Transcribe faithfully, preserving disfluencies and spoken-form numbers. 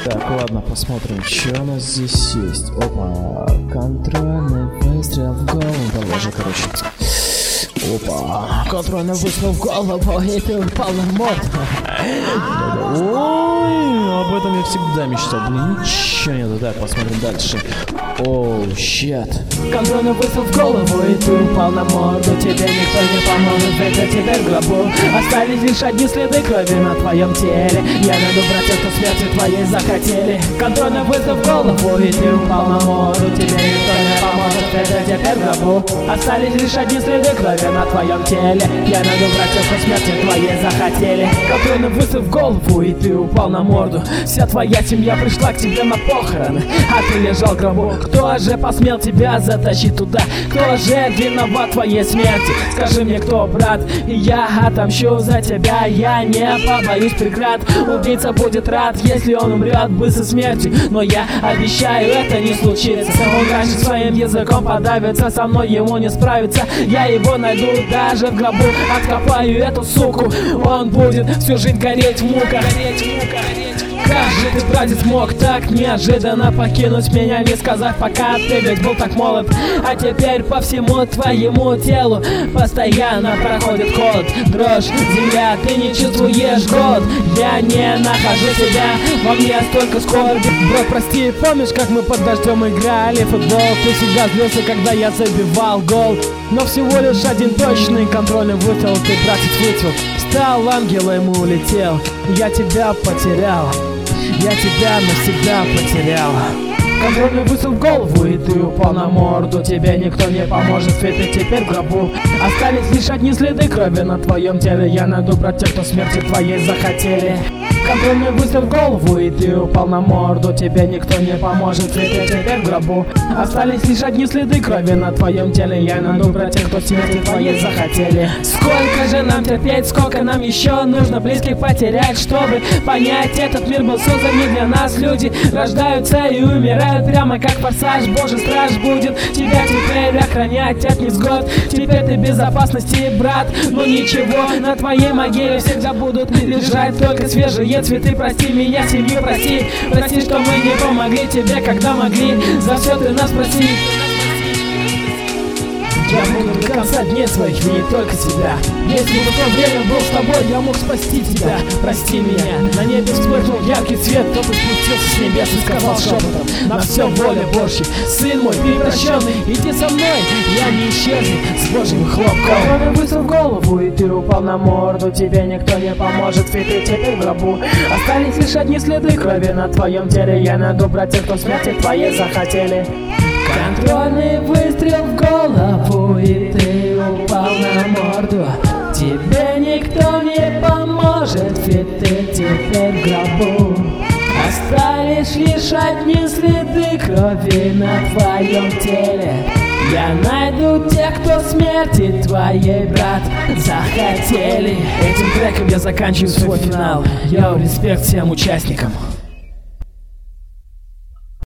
Так, ладно, посмотрим, что у нас здесь есть. Опа, контрольный выстрел в голову. Положи, короче. Опа, контрольный выстрел в голову, и ты упал на морду. Ой, об этом я всегда мечтал. Блин, ничего нету. Так, посмотрим дальше. Оу, щет. Контрольный выстрел в голову, и ты упал на морду. Тебе никто не поможет, это теперь в гробу. Остались лишь одни следы крови на твоем теле. Я найду братьев, кто смерти твоей захотели. Контрольный выстрел в голову, и ты упал на морду. Тебе никто не поможет, это теперь в гробу. Остались лишь одни следы крови на твоем теле. Я найду братьев, кто смерти твоей захотели. Контрольный выстрел в голову, и ты упал на морду. Вся твоя семья пришла к тебе на похороны, а ты лежал в гробу. Кто же посмел тебя затащить туда? Кто же виноват в твоей смерти? Скажи мне, кто, брат, и я отомщу за тебя. Я не побоюсь преград. Убийца будет рад, если он умрет быстрой смерти. Но я обещаю, это не случится. Он раньше своим языком подавится, со мной ему не справится. Я его найду даже в гробу, откопаю эту суку. Он будет всю жизнь гореть в муках. Гореть в муках. Как же ты, братец, мог так неожиданно покинуть меня, не сказав пока? Ты ведь был так молод, а теперь по всему твоему телу постоянно проходит холод, дрожь, земля, ты не чувствуешь голод. Я не нахожу себя, во мне столько скорби. Брат, прости, помнишь, как мы под дождем играли в футбол? Ты всегда злился, когда я забивал гол. Но всего лишь один точный контрольный выстрел ты, братец, вытел. Встал ангелом и улетел. Я тебя потерял, я тебя навсегда потерял. Контрольный выстрел в голову, и ты упал на морду. Тебе никто не поможет, ведь ты теперь в гробу. Остались лишь одни следы крови на твоем теле. Я найду братьев, кто смерти твоей захотели. Контрольный выстрел в голову, и ты упал на морду. Тебе никто не поможет, ведь ты теперь в гробу. Остались лишь одни следы крови на твоем теле. Я найду братьев, кто смерти твоей захотели. Сколько же нам терпеть, сколько нам еще нужно близких потерять, чтобы понять, этот мир был создан не для нас. Люди рождаются и умирают прямо как форсаж. Божий страж будет тебя теперь охранять от невзгод. Теперь ты в безопасности, брат. Но ничего, на твоей могиле всегда будут лежать только свежие цветы. Прости меня, семью прости. Прости, что мы не помогли тебе, когда могли. За все ты нас прости. Я буду до конца дней своих, и не только тебя. Если бы в то время был с тобой, я мог спасти тебя. Прости меня. На небе вспыхнул яркий свет, кто-то спустился с небес и сказал шепотом: на все воля Божья. Сын мой перепрощенный, иди со мной, я не исчезну с Божьим хлопком. Контрольный выстрел в голову, и ты упал на морду. Тебе никто не поможет, ведь ты теперь в гробу. Остались лишь одни следы крови на твоем теле. Я найду братьев, кто смерти твоей захотели. Контрольный выстрел в голову, и ты упал на морду. Тебе никто не поможет, ведь ты теперь в гробу. Остались лишь одни следы крови на твоем теле. Я найду тех, кто смерти твоей, брат, захотели. Этим треком я заканчиваю свой финал. Йоу, респект всем участникам.